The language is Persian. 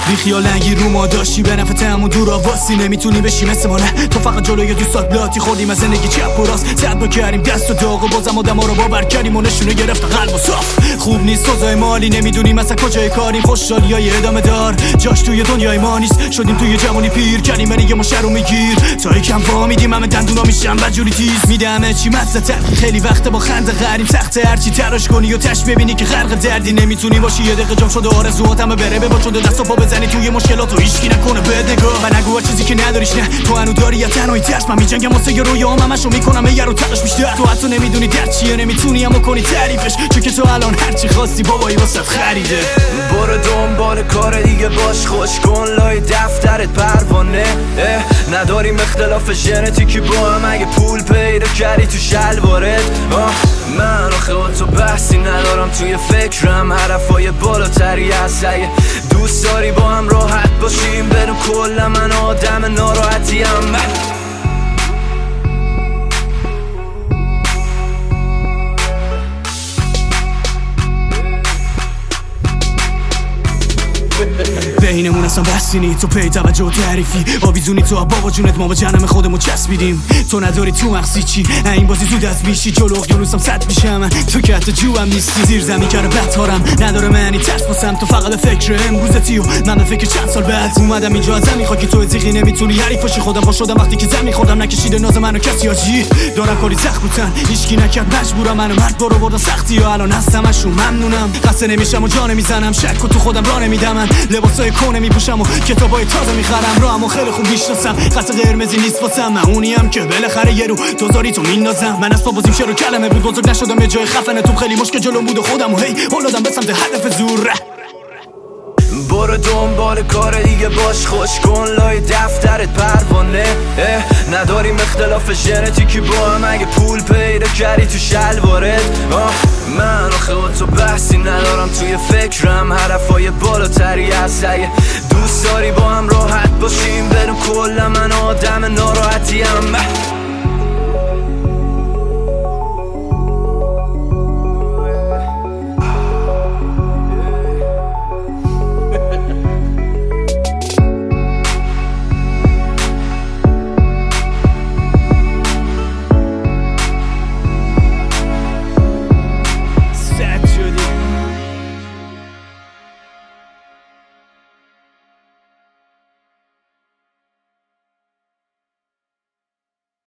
بی خیال نگیر رو ما داشتی به نفع همون دور آواسی نمیتونی بشی مثل ما نه تو فقط جلوی دوستات لاتی خوردیم از زندگی چپ و راست زد با کردیم دست و داغ و بازم آدما رو باور کردیم و نشونه گرفت قلب و صاف خوب نیست سزای مالی نمیدونیم مثلا کجای کاریم خوشحالیای ادامه دار جاش توی دنیای ما نیست شدیم توی جوانی پیر کردیم برای ما شر رو میگیر تا یکم فهمیدیم همه دندونا میشن بدجوری تیز میده همه چی مزه خیلی وقت با خنده غریم سخته هرچی تراش کنی و تش ببینی که غرق دردی نمیتونی باشی یه دقیقه جام شده آرزوهات همه بره با شده دست و پا بزنی توی مشکلات و هیچکی نکنه بد نگاه و نگو چیزی که نداریش نه تو هنوز داری یا تنهایی ترس من میجنگم واسه یه رویام همشو میکنم یه رو تلاش بیشتر تو حتی نمیدونی درد چیه نمیتونی اما کنی تعریفش چون که تو الان هرچی خواستی بابایی واسه خریده برو دنبال کار دیگه باش خوش کن لای دفترت پروانه نداریم اختلاف ژنتیکی با هم اگه پول پیدا کردی تو شلوارت من آخه تو بحثی ندارم توی فکرم حرفای بالاتری هست اگه دوست داری با هم راحت باشیم بدون کل من آدم ناراحتیم بینمون اصلا بحثی نی تو پی توجه و تعریفی آویزونی تو بابا جونت ما با جنم خودمون چسبیدیم تو نداری تو مغزی چی این بازی زود از بیشی جلو اقیانوسم صد میشم تو که حتی جوام نیستی زیر زمین کرده بطارم نداره معنی ترس باسم تو فقط فکر امروزتی و من به فکر چند سال بعد اومدم اینجا ازم میخواد که تو زیغی نمیتونی حریفاشی خودم با شدم وقتی که زمین خودم نکشیده ناز منو کسی آجی دارم کاری سخت بودن هیچکی نکرد مجبورم منو مرد برو بردن سختی و الان هستمشون ممنونم خسته نمیشم و جا نمیزنم شک و تو خودم راه نمیدم من لباسای کونه میپوشم و کتابای تازه میخرم راهمو خیلی خوب میشناسم خط قرمزی نیست واسم من اونیم که بالاخره یه رو دوزاری تو مینازم من از بازیم شروع کلمه بود بزرگ نشدم یه جای خفنه تو خیلی مشکل جلوم بود و خودم و هی اولادم به سمت هدف زور برو دنبال کار دیگه باش خوش کن لای دفترت پروانه نداریم اختلاف ژنتیکی با هم اگه پول پیدا کردی تو شلوارت من آخه تو بحثی ندارم توی فکرم حرفای بالاتری هست اگه دوست داری با هم راحت باشیم بدون کل من آدم ناراحتیم